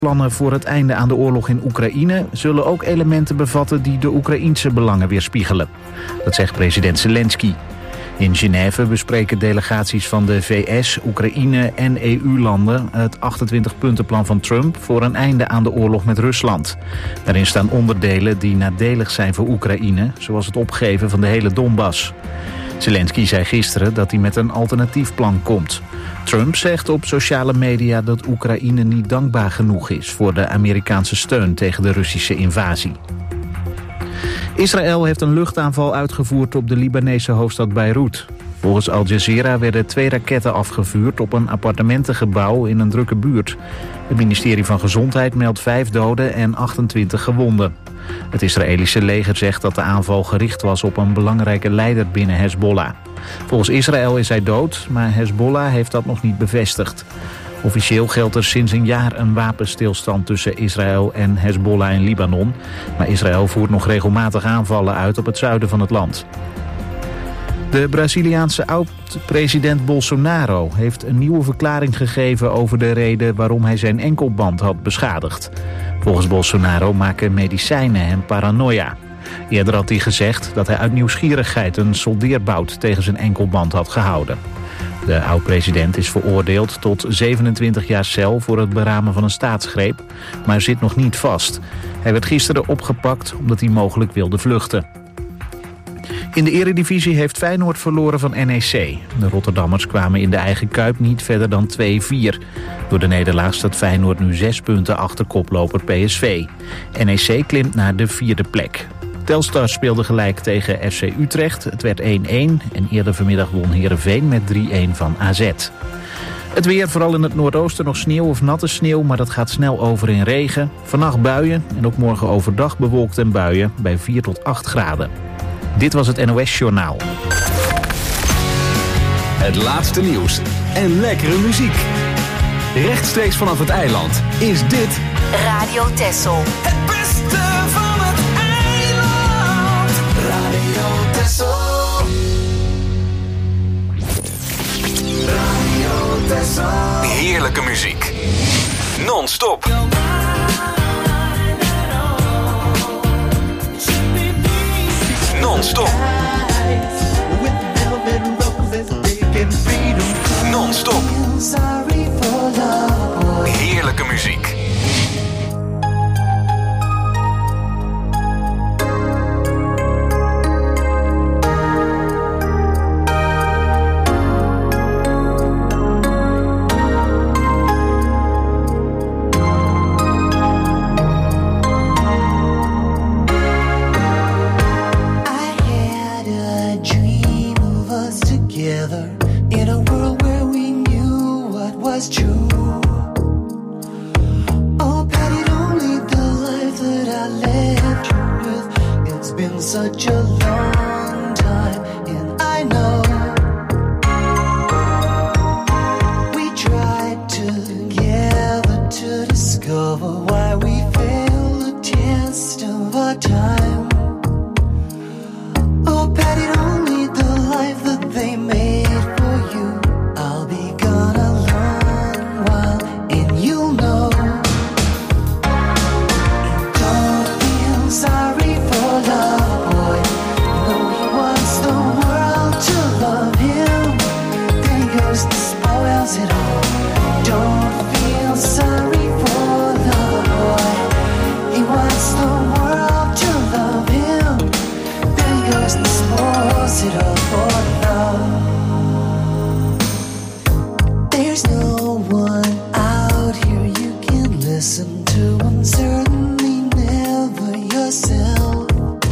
Plannen voor het einde aan de oorlog in Oekraïne zullen ook elementen bevatten die de Oekraïense belangen weerspiegelen. Dat zegt president Zelensky. In Genève bespreken delegaties van de VS, Oekraïne en EU-landen het 28-puntenplan van Trump voor een einde aan de oorlog met Rusland. Daarin staan onderdelen die nadelig zijn voor Oekraïne, zoals het opgeven van de hele Donbass. Zelensky zei gisteren dat hij met een alternatief plan komt. Trump zegt op sociale media dat Oekraïne niet dankbaar genoeg is voor de Amerikaanse steun tegen de Russische invasie. Israël heeft een luchtaanval uitgevoerd op de Libanese hoofdstad Beirut. Volgens Al Jazeera werden 2 raketten afgevuurd op een appartementengebouw in een drukke buurt. Het ministerie van Gezondheid meldt 5 doden en 28 gewonden. Het Israëlische leger zegt dat de aanval gericht was op een belangrijke leider binnen Hezbollah. Volgens Israël is hij dood, maar Hezbollah heeft dat nog niet bevestigd. Officieel geldt er sinds een jaar een wapenstilstand tussen Israël en Hezbollah in Libanon. Maar Israël voert nog regelmatig aanvallen uit op het zuiden van het land. De Braziliaanse oud-president Bolsonaro heeft een nieuwe verklaring gegeven over de reden waarom hij zijn enkelband had beschadigd. Volgens Bolsonaro maken medicijnen hem paranoia. Eerder had hij gezegd dat hij uit nieuwsgierigheid een soldeerbout tegen zijn enkelband had gehouden. De oud-president is veroordeeld tot 27 jaar cel voor het beramen van een staatsgreep, maar zit nog niet vast. Hij werd gisteren opgepakt omdat hij mogelijk wilde vluchten. In de eredivisie heeft Feyenoord verloren van NEC. De Rotterdammers kwamen in de eigen Kuip niet verder dan 2-4. Door de nederlaag staat Feyenoord nu 6 punten achter koploper PSV. NEC klimt naar de 4e plek. Telstar speelde gelijk tegen FC Utrecht. Het werd 1-1 en eerder vanmiddag won Heerenveen met 3-1 van AZ. Het weer, vooral in het noordoosten nog sneeuw of natte sneeuw, maar dat gaat snel over in regen. Vannacht buien en ook morgen overdag bewolkt en buien bij 4 tot 8 graden. Dit was het NOS Journaal. Het laatste nieuws en lekkere muziek. Rechtstreeks vanaf het eiland is dit Radio Texel. Het beste van het eiland. Radio Texel. Radio Texel. heerlijke muziek. Non-stop. Non-stop. Non-stop. Heerlijke muziek. Such a long time, and I know we tried together to discover why we failed the test of our time. Oh, Patty, don't need the life that they made for you. I'll be gone a long while, and you'll know. Don't feel sorry for love. Spoils it all. Don't feel sorry for the boy. He wants the world to love him. Then he goes and spoils it all for love. There's no one out here you can listen to, and certainly never yourself.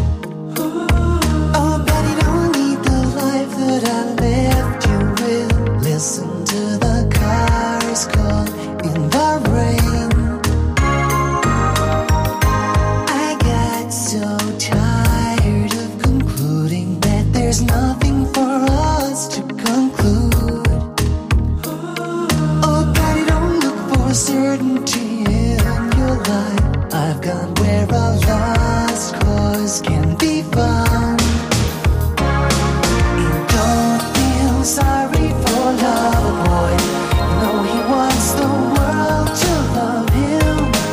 Oh, but you don't need the life that I left you with. Listen to the cars call in the rain. I got so tired of concluding that there's nothing for us to conclude. Oh, Patty, don't look for certainty in your life. I've gone where a lost cause can be found. And don't feel sorry for love, boy. No, he wants the world to love him.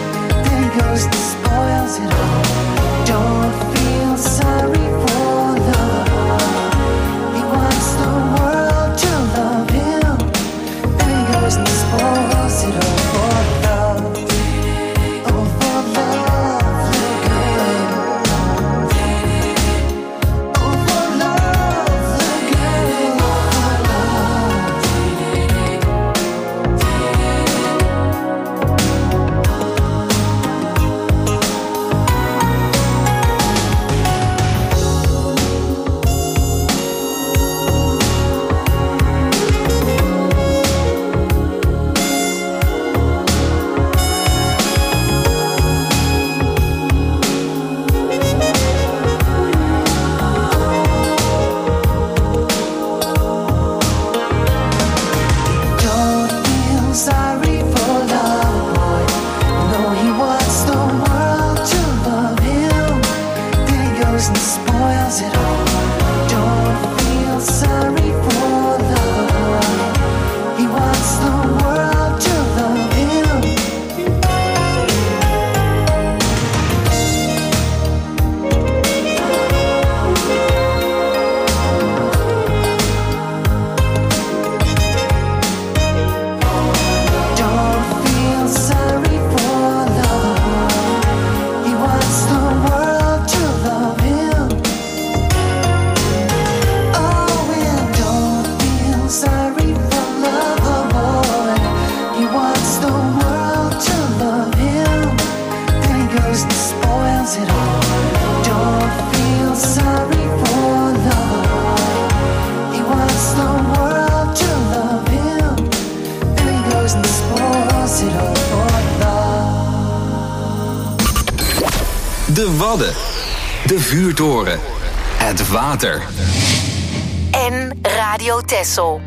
De Wadden. De vuurtoren. Het water. En Radio Texel.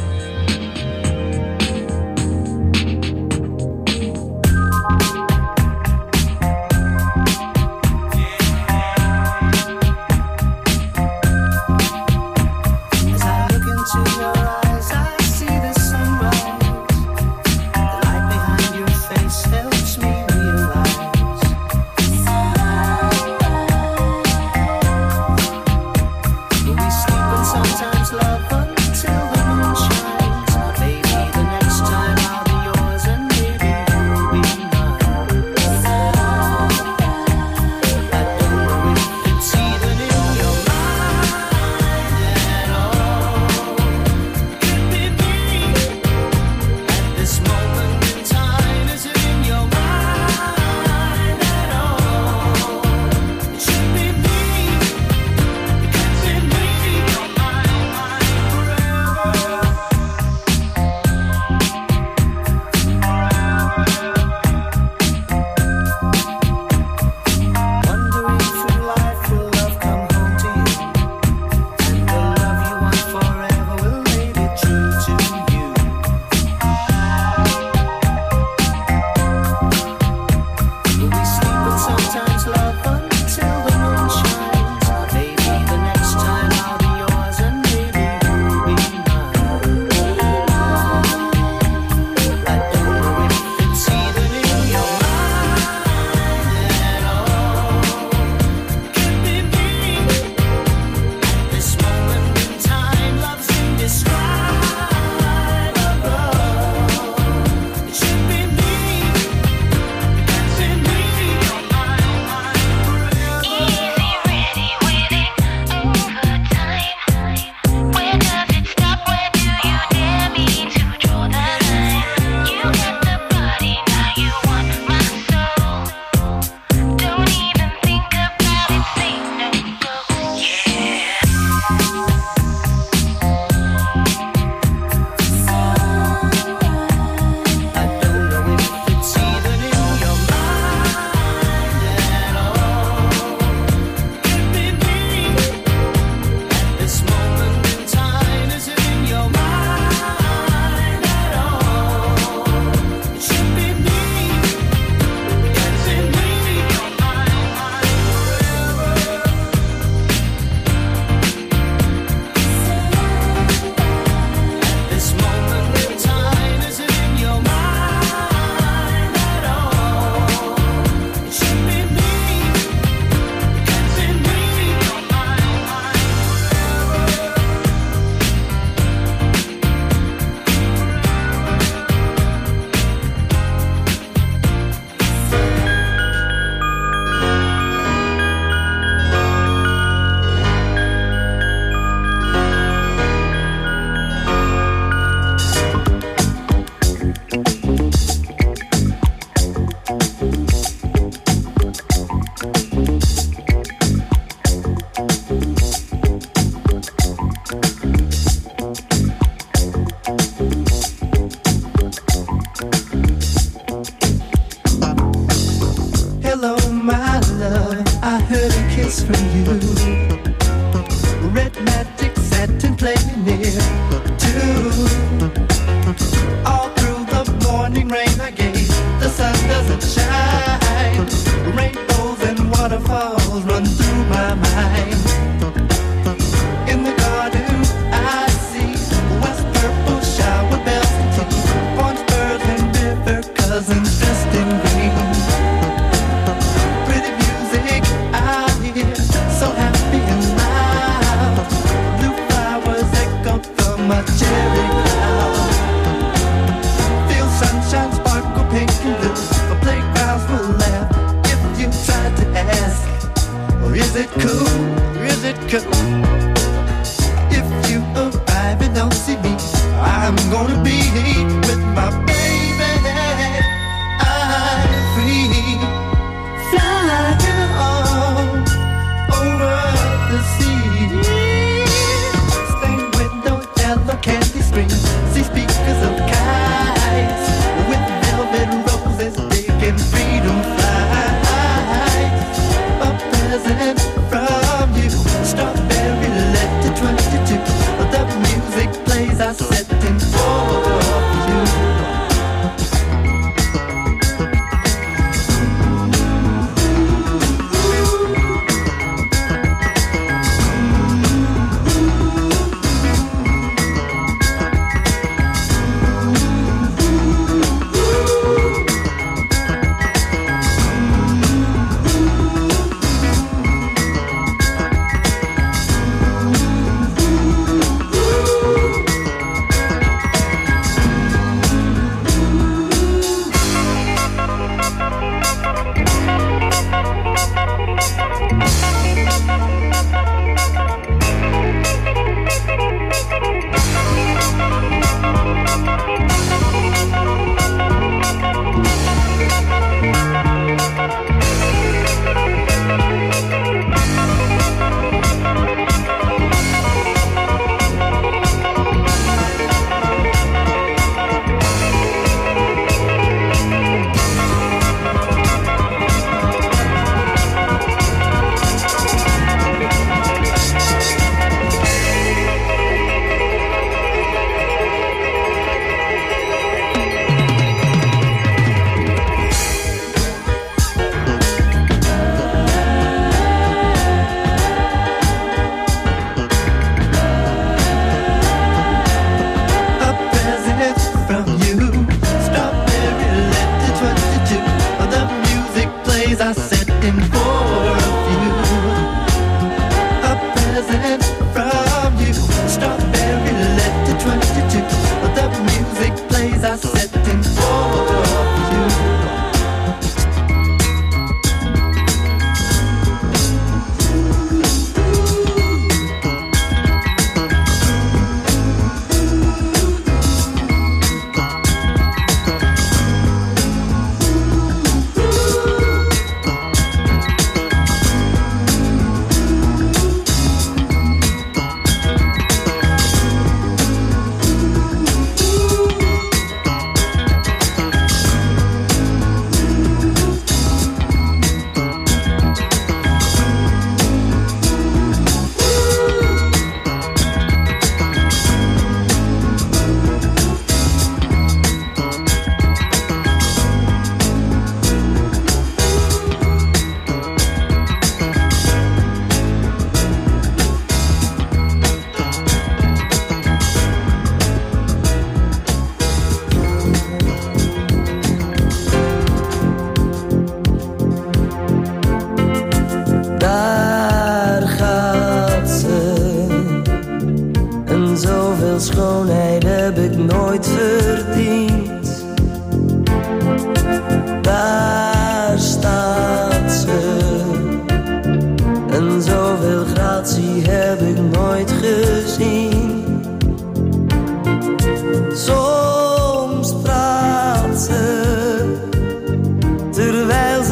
Sometimes love until the moon shines. Maybe the next time I'll be yours and maybe you'll be mine. I don't know if it's even in your mind at all. Could it be at this moment in time? Is it in your mind at all? It should be me. It could be me. Wondering through life, will love come home to you? And the love you want forever will make it true to you. Will we sleep and sometimes love until the moon shines? Maybe the next time I'll be yours and maybe you'll be mine. I don't know if it's even in your mind at all. Could it be at this moment in time? Love's indescribable. It should be me. It could be me. Easy, ready, with it over time. Where does it stop? Where do you dare me to draw the line? You got the body, now you want my soul. Don't even think about it, say no, go, yeah. I don't know if it's even in your mind at all. Could it be at this moment in time? Is it in your mind at all? It should be me. It could be me. At this moment in time, is it in your mind at all? It should be me. It could be me. Hello, my love. I heard a kiss from you. Red magic satin playing near too. All through the morning rain I gave. The sun doesn't shine. Rainbows and waterfalls run through my mind. In the garden I see west purple shower bells and tea. Orange birds and river cousins dressed in green. Pretty music I hear, so happy and loud. Blue flowers echo from my cherry cloud. Feel sunshine sparkle pink and blue. The playgrounds will laugh if you try to ask, or is it cool? Or is it cool? If you arrive and don't see me, I'm gonna be with my baby. I'm free, flying on over the sea. Stained window, yellow candy screen. See speakers of kites with velvet roses, big and freedom flies.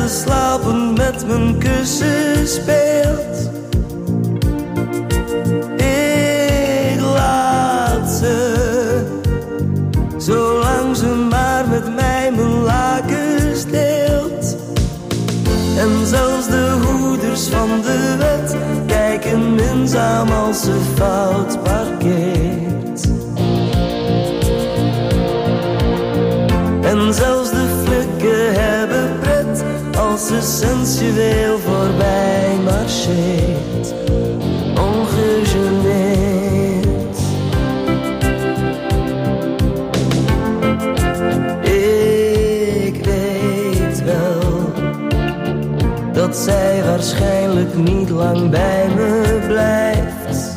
slapend met mijn kussen speelt. Ik laat ze, zolang ze maar met mij mijn lakens deelt. En zelfs de hoeders van de wet kijken minzaam als ze fout parkeert. En zelfs de flikken hebben pret als ze sensueel voorbij marcheert, ongegeneerd. Ik weet wel dat zij waarschijnlijk niet lang bij me blijft.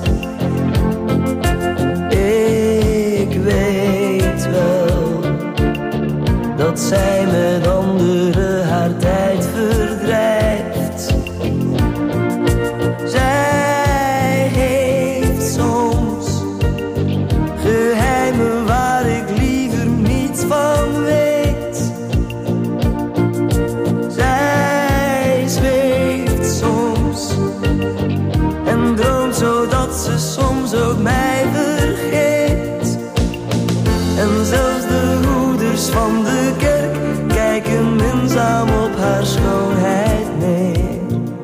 Ik weet wel dat zij met anderen haar tijd verdrijft. Zij heeft soms geheimen waar ik liever niets van weet. Zij zweeft soms en droomt zodat ze soms ook mij vergeet. En zelfs de hoeders van de kerk kijken minzaam op haar schoonheid neer.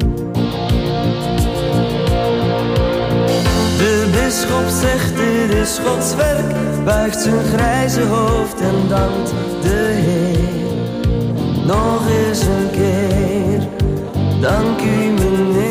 De bisschop zegt dit is Gods werk, buigt zijn grijze hoofd en dankt de Heer. Nog eens een keer, dank u meneer.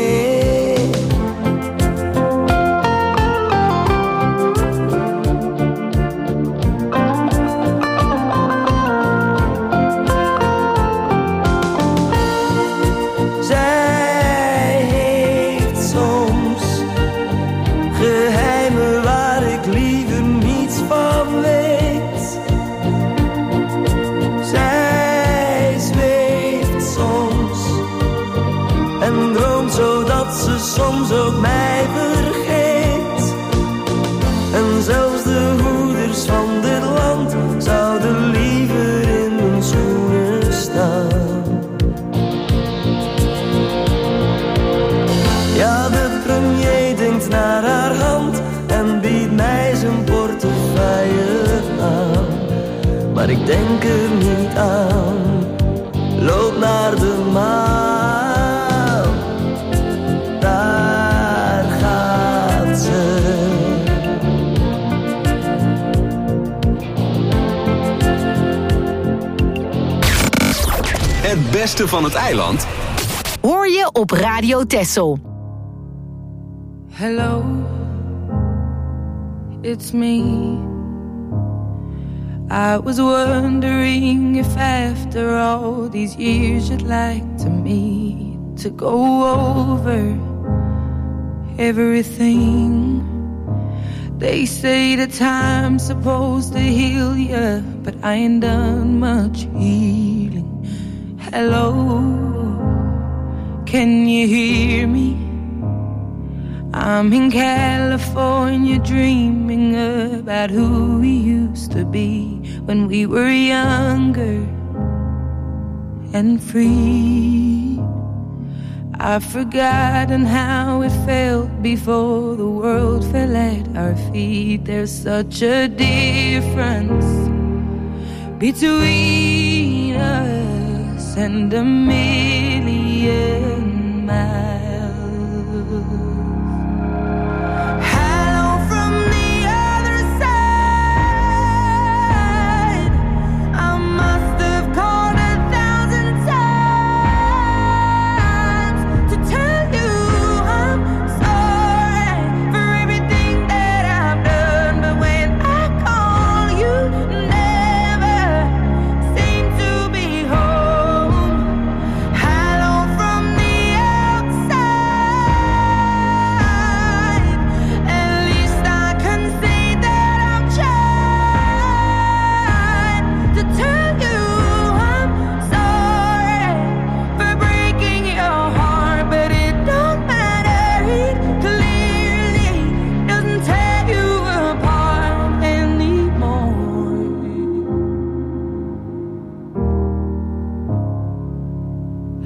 Soms ook mij vergeet. En zelfs de hoeders van dit land zouden liever in mijn schoenen staan. Ja, de premier denkt naar haar hand en biedt mij zijn portefeuille aan. Maar ik denk er niet aan, loop naar de maan. Daar gaat ze. Het beste van het eiland Hoor je op Radio Texel. Hello, it's me. I was wondering if after all these years you'd like to meet, to go over everything. They say the time's supposed to heal ya, but I ain't done much healing. Hello, can you hear me? I'm in California dreaming about who we used to be when we were younger and free. I've forgotten how it felt before the world fell at our feet. There's such a difference between us and a million miles.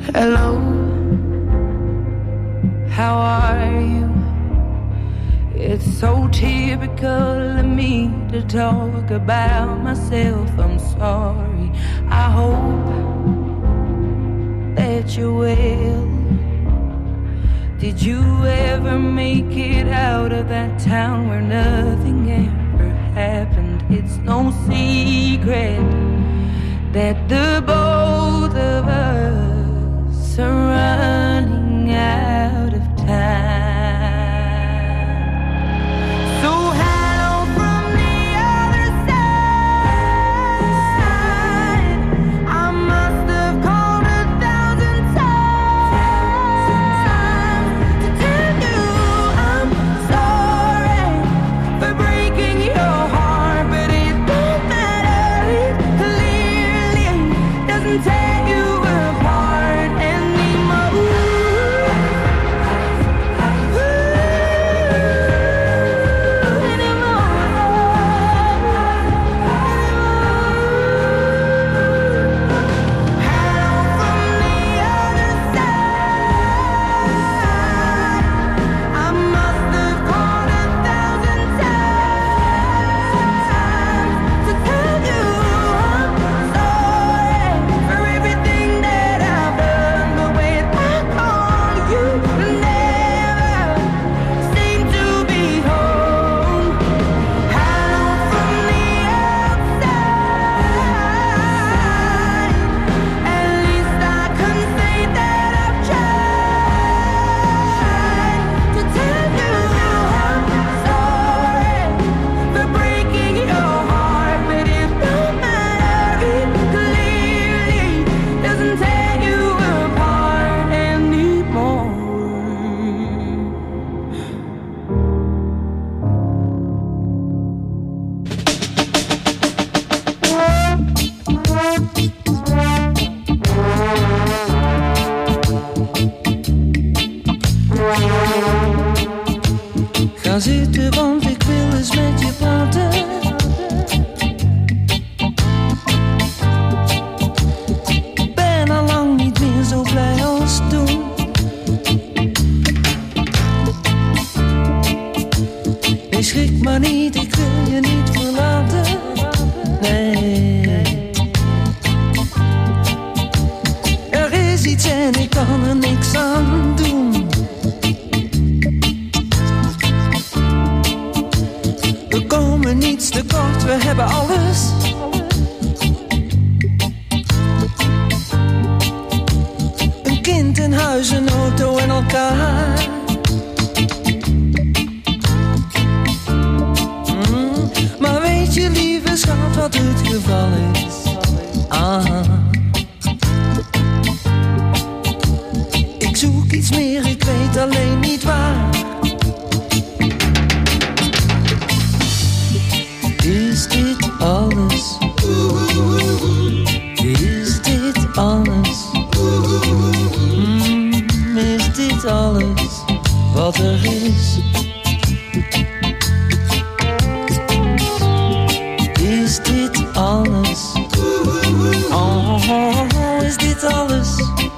Hello, how are you? It's so typical of me to talk about myself. I'm sorry. I hope that you're well. Did you ever make it out of that town where nothing ever happened? It's no secret that the both of us are running out of time. So hello from the other side. I must have called 1,000 times to tell you I'm sorry for breaking your heart, but it don't matter. It clearly doesn't tear you apart anymore. Ga zitten, want ik wil eens met je praten. Ben al lang niet meer zo blij als toen. Nee, schrik maar niet, ik wil je niet verlaten. Nee. Er is iets en ik kan er niks aan doen. Niets tekort, we hebben alles. Een kind, een huis, een auto en elkaar. Maar weet je, lieve schat, wat het geval is? Ik zoek iets meer, ik weet alleen niet waar. Is dit alles? Is dit alles? Is dit alles wat er is? Is dit alles? Oh, is dit alles?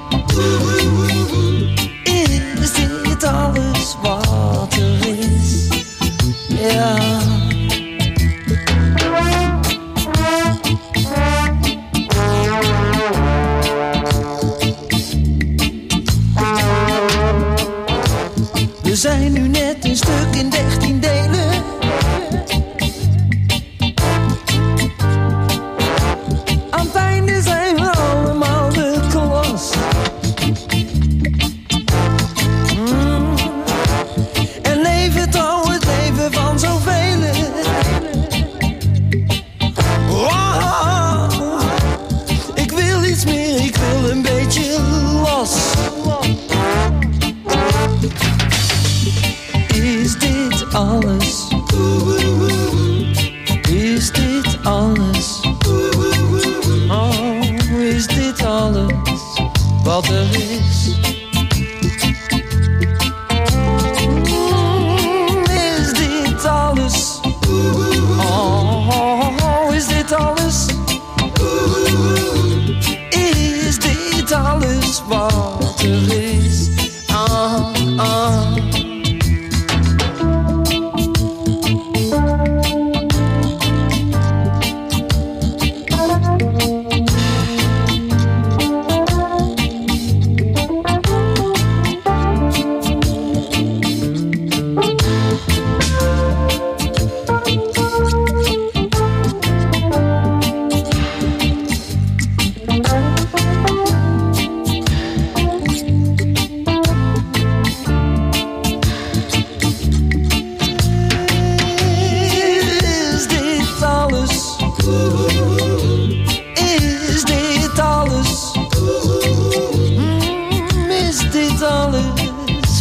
Is dit alles wat er is? Ja. We zijn nu net een stuk in 13 delen. Aan het einde zijn we allemaal de klas. En leven trouw het leven van zoveel. Oh, ik wil iets meer, ik wil een beetje los. Is dit alles? Is dit alles? Oh, is dit alles wat er is? Is dit alles? Oh, is dit alles? Is dit alles wat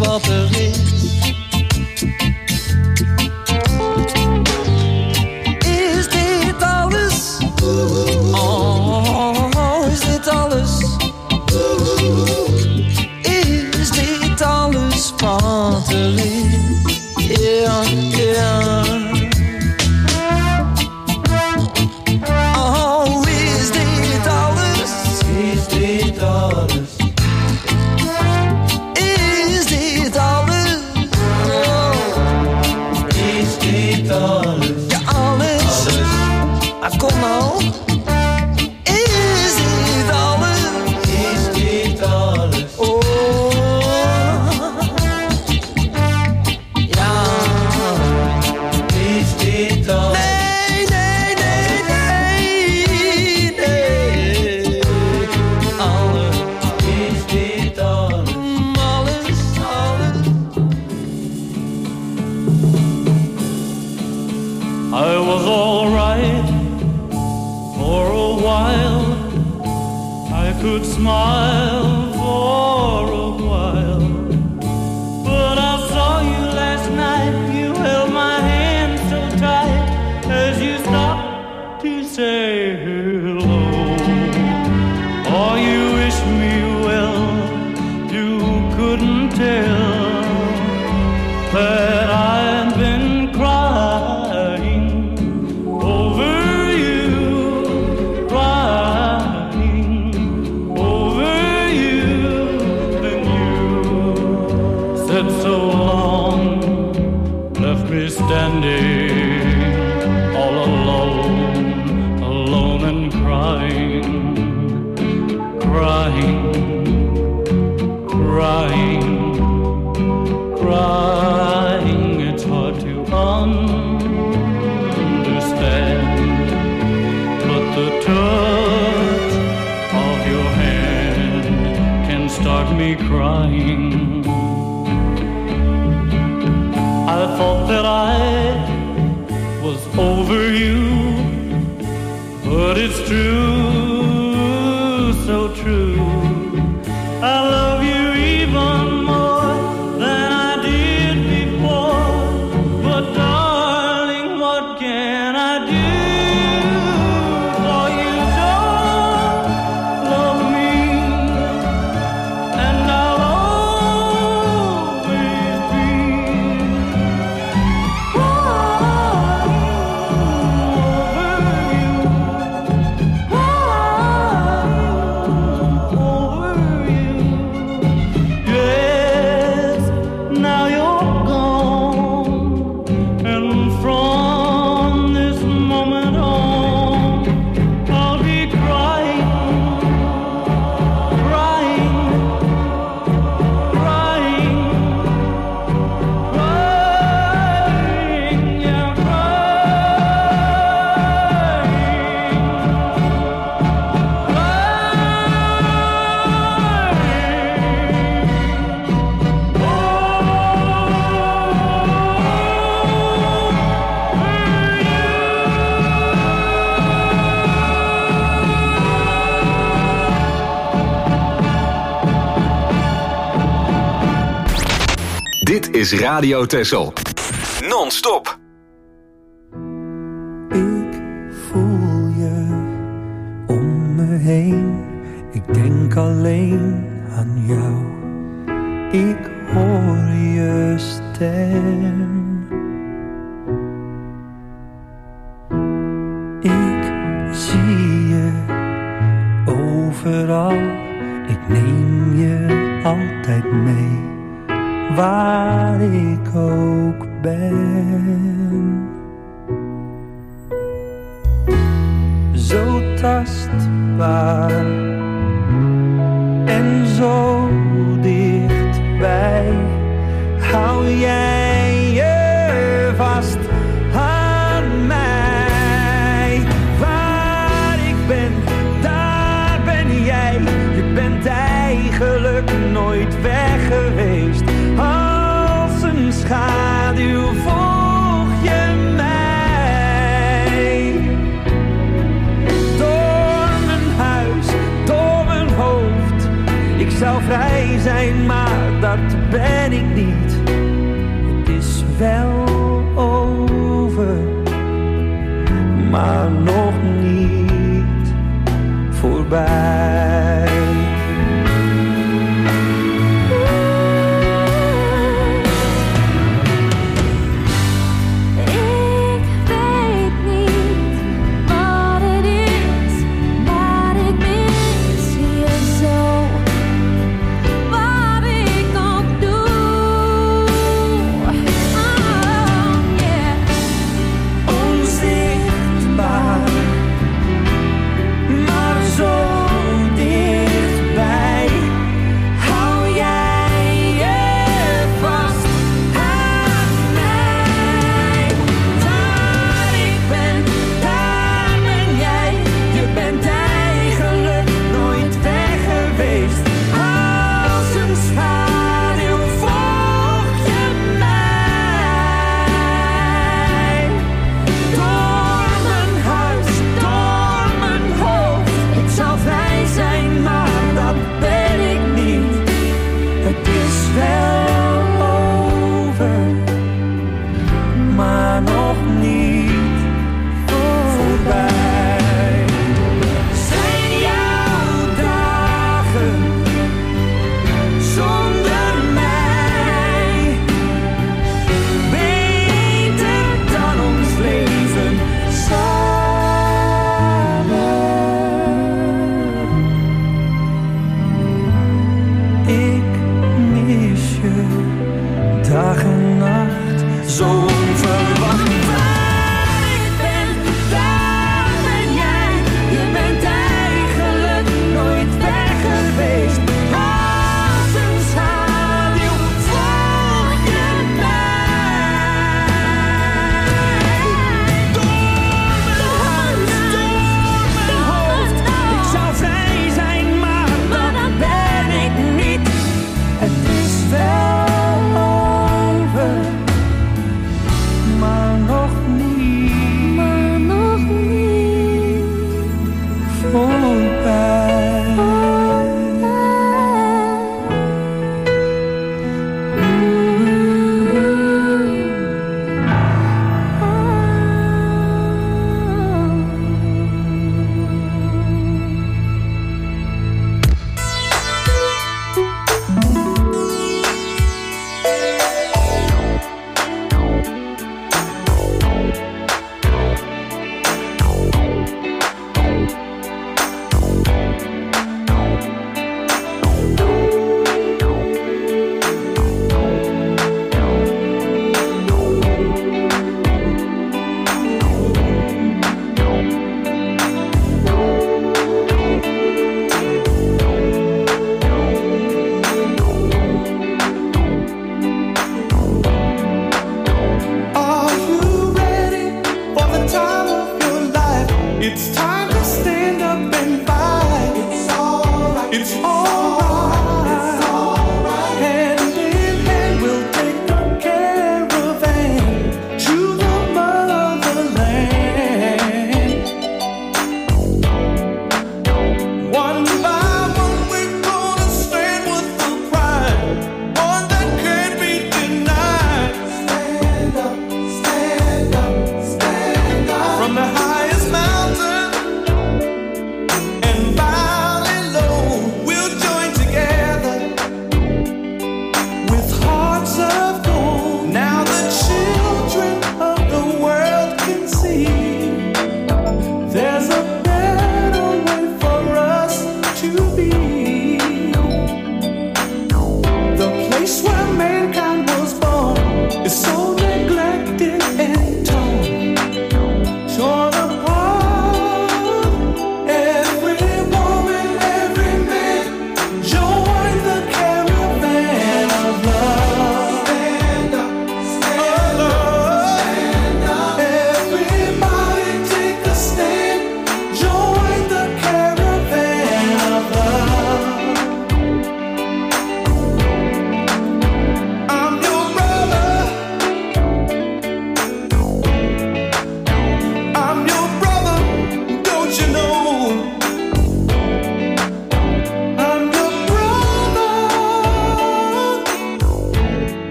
wat er is. Is dit alles? Oh, is dit alles? Is dit alles wat er is? Yeah, yeah. Oh, is dit alles? Is dit alles? Is dit alles? Oh, is dit alles? Ja, alles. Ah, kom nou. Is dit alles? Is dit alles? Oh. I was all right for a while. I could smile for a while. But I saw you last night. You held my hand so tight as you stopped to say hello. Oh, you wish me well. You couldn't tell that I'd been crying over you, crying over you. And you said so long, left me standing all alone, alone and crying, crying, crying, crying. It's hard to understand, but the touch of your hand can start me crying. I thought that I was over you, but it's true, so true. I love you even more than I did before. But darling, what can I do? For you don't love me, and I'll always be over you. Yes, now you're gone, and from this moment on, I'll be crying, crying, crying, crying, yeah, Dit is Radio Texel. Non-stop. Ik voel je om me heen. Ik denk alleen aan jou. Ik hoor je stem. Ik zie je overal. Ik neem je altijd mee. Waar ik ook ben. Zo tastbaar en zo dichtbij. Hou jij je vast aan mij. Waar ik ben, daar ben jij. Je bent eigenlijk nooit weg geweest. Als een schaduw volg je mij. Door mijn huis, door mijn hoofd. Ik zou vrij zijn, maar dat ben ik niet. Het is wel over, maar nog niet voorbij. Maar zo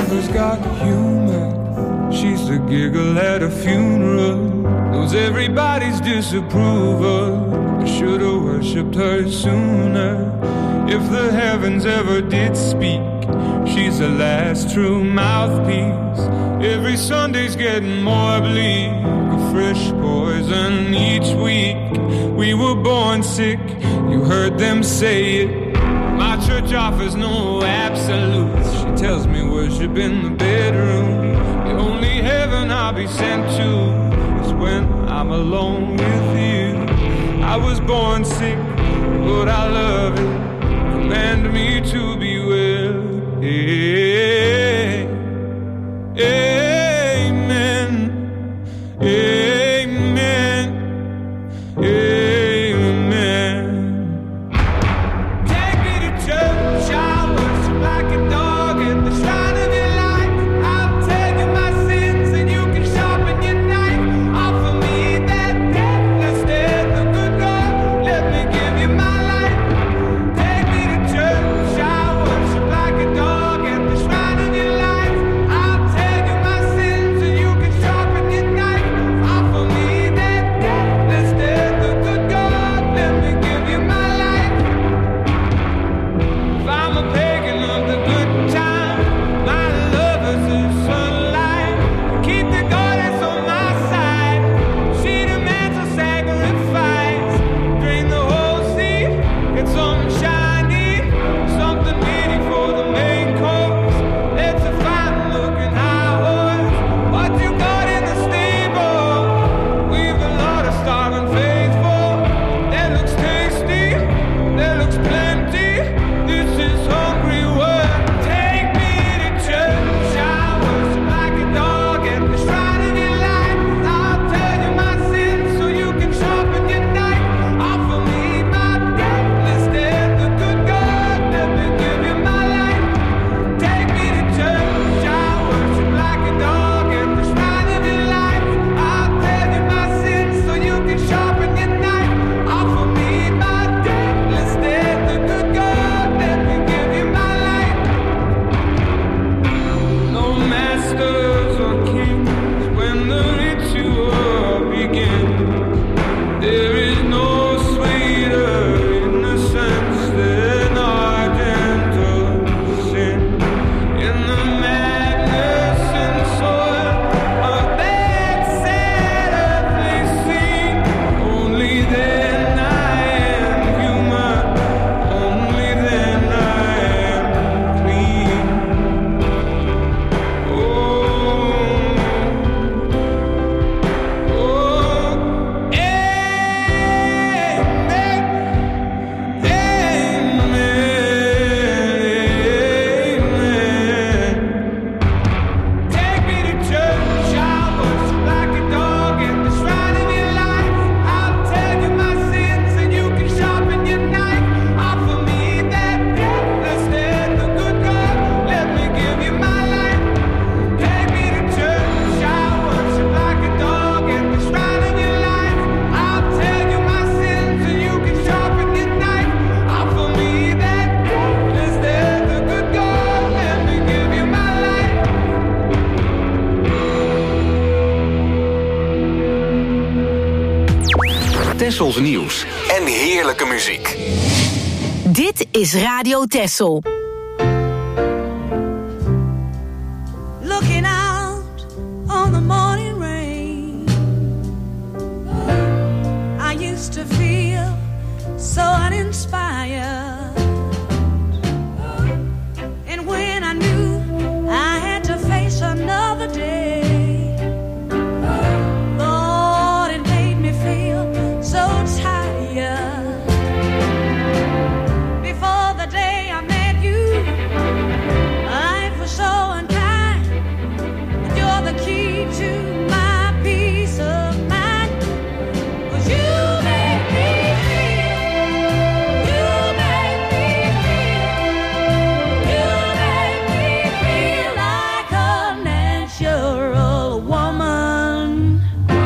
lover's got humor. She's the giggle at a funeral. Knows everybody's disapproval. I should've worshipped her sooner. If the heavens ever did speak, she's the last true mouthpiece. Every Sunday's getting more bleak, a fresh poison each week. We were born sick, you heard them say it. My church offers no absolutes. She tells me worship in the bedroom. The only heaven I'll be sent to is when I'm alone with you. I was born sick, but I love it. Command me to be well. Amen. Amen. Amen. Take me to church. I'll worship like a dog at the shrine of your life. I'll tell you my sins and you can sharpen your knife. Offer me that deathless death, the good God. Let me give you my life. Take me to church. I'll worship like a dog at the shrine of your life. I'll tell you my sins and you can sharpen your knife. Offer me that deathless death, the good God. Let me give you my life. If I'm a pagan of the good time, my lover's the sunlight. Keep the goddess on my side. She demands a sacrifice. Drain the whole sea, get something shiny, something meaty for the main course. Let's a fine looking high horse. What you got in the stable? We've a lot of starving faithful. That looks tasty, that looks plenty. This is hungry work. Take me to church. I'll worship like a dog at the shrine of your life. I'll tell you my sins so you can sharpen your knife. Offer me my deathless death, the good God. Let me give you my life. Take me to church. I'll worship like a dog at the shrine of your life. I'll tell you my sins so you can sharpen your knife. Offer me my deathless death, the good God. Let me give you my life. No masters or kings when the ritual begins. There is no sweeter innocence than our gentle sin. In the madness and soil of that sad earthly scene, only then I am human, only then I am clean. Oh, take me to church. I'll worship like a dog at the shrine of your life. I'll tell you my sins and you can sharpen your knife. Offer me that deathless death, the good God. Let me give you my life. Take me to church. I'll worship like a dog at the shrine of your life. I'll tell you my sins and you can sharpen your knife. Offer me that deathless death, the good God. Let me give you my life. Tessels nieuws en heerlijke muziek. Dit is Radio Tessel. Looking out on the morning rain, I used to feel so uninspired. And when I knew I had to face another day, Lord, it made me feel so tired. Before the day I met you, life was so unkind. You're the key to my peace of mind. 'Cause you make me feel, you make me feel, you make me feel like a natural woman.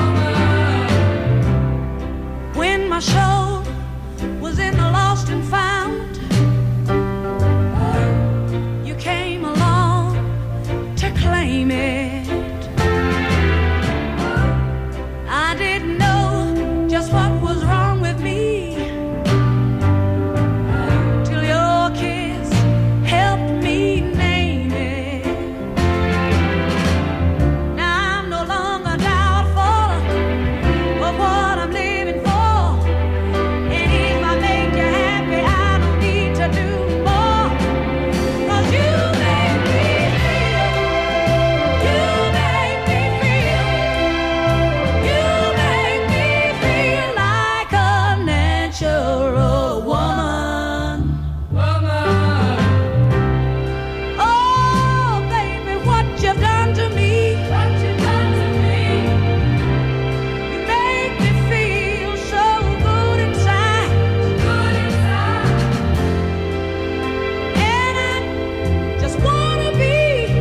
When my soul was in the lost and found, you came along, dream it. I didn't know just what was wrong with me till your kiss helped me name it. Now I'm no longer doubtful of what I'm living for, and if I make you happy, I don't need to do more, 'cause you make me feel, you make me feel, you make me feel like a natural woman. Oh, baby, what you've done to me, what you've done to me. You make me feel so good inside, good inside. And I just wanna be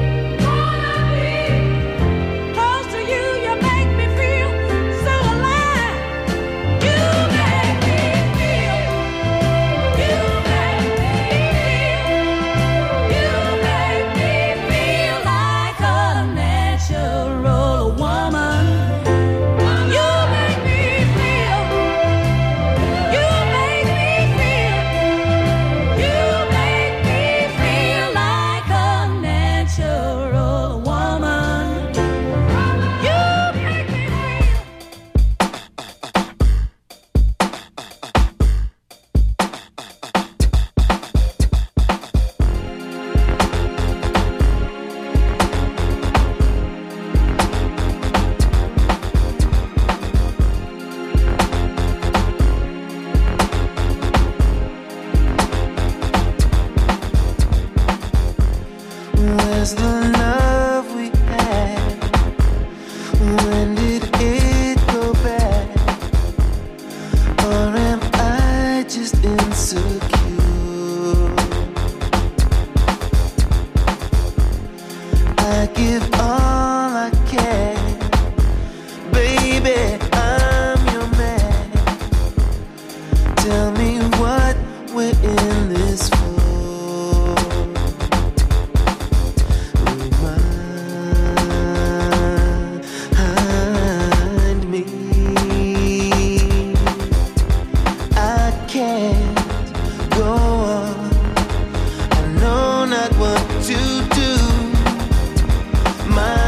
close to you. You make me feel so alive. You make me feel, you make me feel, you make me feel like a natural woman. You make me feel, you make me feel, you make me feel like a natural woman. You make me feel. Where's the love we had? When did it go bad? Or am I just insecure? I give all I can. Baby, I'm your man. Tell me what we're in this for. Remind me, I can't go on. I know not what to do. My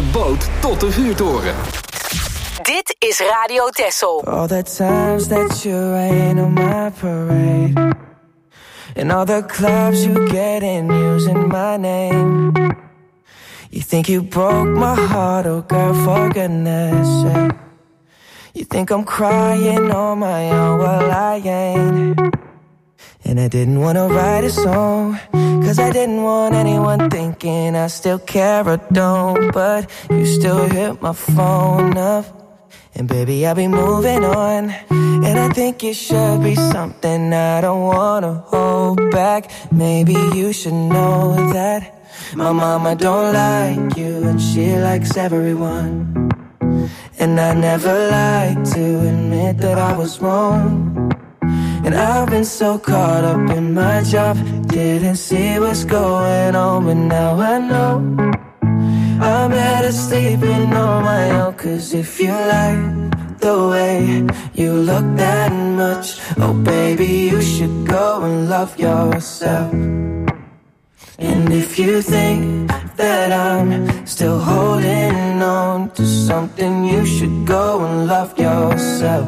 boot tot de vuurtoren. Dit is Radio Texel. All the times that you rain on my parade, and all the clubs you get in using my name. You think you broke my heart, oh girl, for goodness sake. You think I'm crying on my own, well I ain't. And I didn't want to write a song, cause I didn't want anyone thinking I still care or don't. But you still hit my phone up, and baby I'll be moving on. And I think it should be something I don't want to hold back. Maybe you should know that my mama don't like you, and she likes everyone. And I never like to admit that I was wrong. And I've been so caught up in my job, didn't see what's going on. But now I know I'm better sleeping on my own. Cause if you like the way you look that much, oh baby, you should go and love yourself. And if you think that I'm still holding on to something, you should go and love yourself.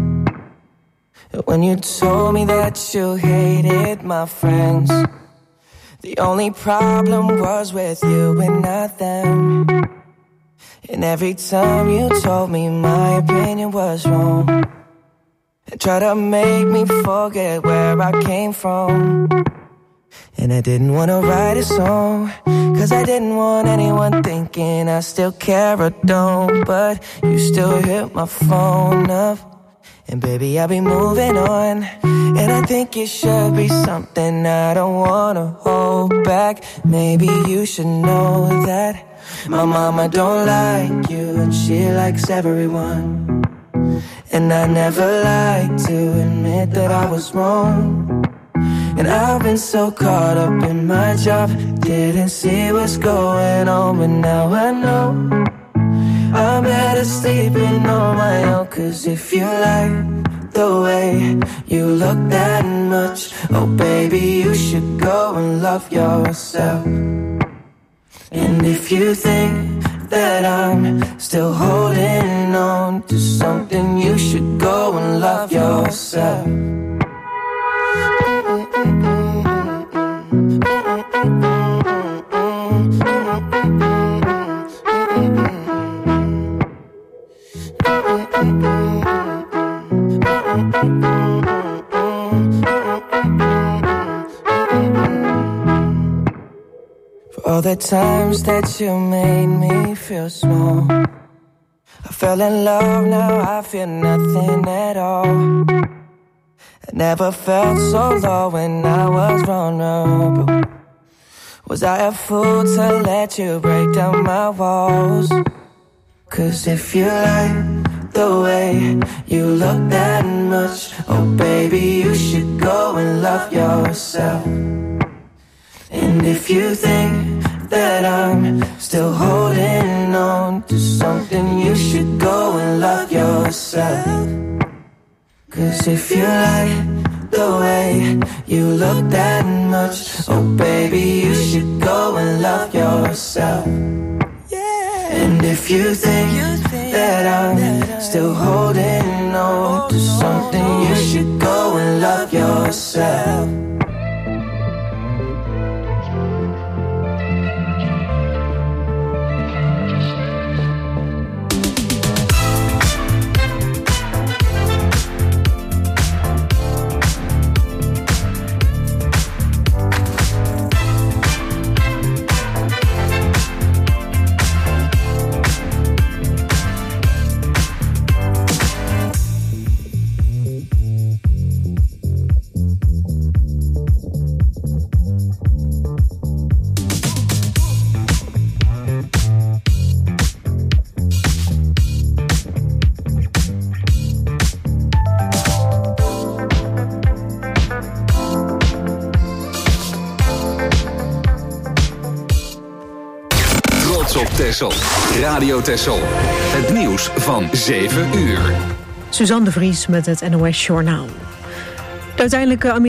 When you told me that you hated my friends, the only problem was with you and not them. And every time you told me my opinion was wrong, and tried to make me forget where I came from. And I didn't want to write a song, cause I didn't want anyone thinking I still care or don't. But you still hit my phone up, and baby I'll be moving on. And I think it should be something I don't want to hold back. Maybe you should know that my mama don't like you, and she likes everyone. And I never like to admit that I was wrong. And I've been so caught up in my job, didn't see what's going on. But now I know I'm better sleeping on my own. Cause if you like the way you look that much, oh baby, you should go and love yourself. And if you think that I'm still holding on to something, you should go and love yourself. For all the times that you made me feel small, I fell in love, now I feel nothing at all. I never felt so low when I was vulnerable. Was I a fool to let you break down my walls? Cause if you like the way you look that much, oh baby, you should go and love yourself. And if you think that I'm still holding on to something, you should go and love yourself. Cause if you like the way you look that much, oh baby, you should go and love yourself. And if you think that I'm still holding on to something, you should go and love yourself. Texel. Radio Texel. Het nieuws van 7 uur. Suzanne de Vries met het NOS Journaal. De uiteindelijke